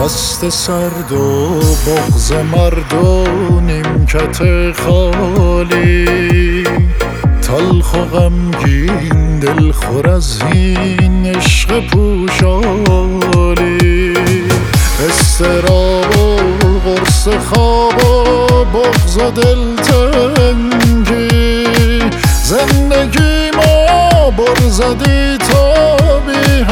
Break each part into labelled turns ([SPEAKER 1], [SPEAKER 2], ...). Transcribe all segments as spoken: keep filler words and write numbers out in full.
[SPEAKER 1] دست سرد و بغض مرد و نیمکت خالی، تلخ و غمگین دلخور از این عشق پوشالی، اضطراب و قرص خواب و بغض و دلتنگی، زندگی ما بر زدی تا بی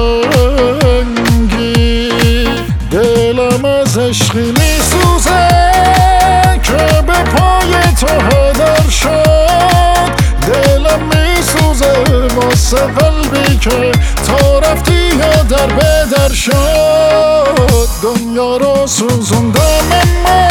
[SPEAKER 1] همانگی. دلم از عشقی می سوزه که به پای تو هدر شد، دلم می سوزه واسه قلبی که تا رفتی یا در بدر شد. دنیا رو سوزوندم اما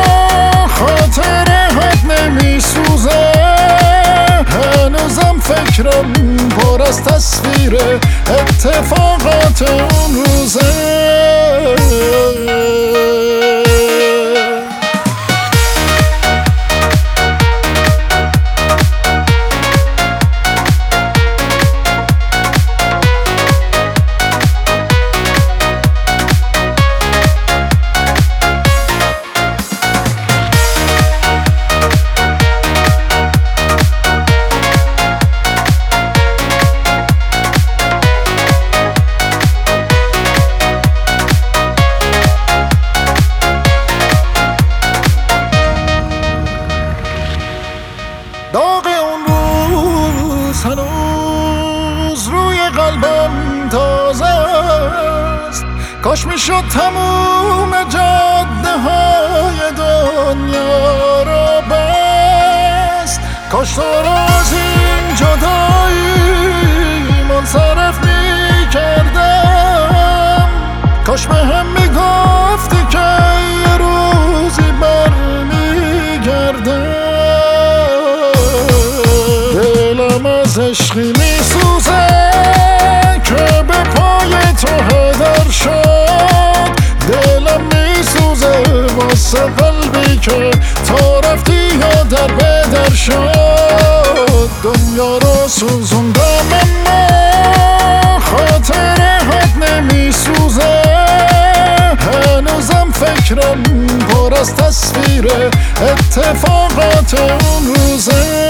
[SPEAKER 1] خاطره حد نمی سوزه، هنوزم فکرم پر از تصویر اتفاقات اون روزه. داغ اون روز هنوز روی قلبم تازه است، کاش میشد تموم جاده های دنیا رو بست، کاش تو رو از این جدایی منصرف میکردم، کاش به هم میگفتی که یه روزی برمیگردم. از عشقی می سوزه که به پای تو هدر شد، دلم می سوزه واسه قلبی که تا رفتی یا در بدر شد. دنیا رو سوزوندم اما خاطره حد نمی سوزه، هنوزم فکرم پر از تصویر اتفاقات اون روزه.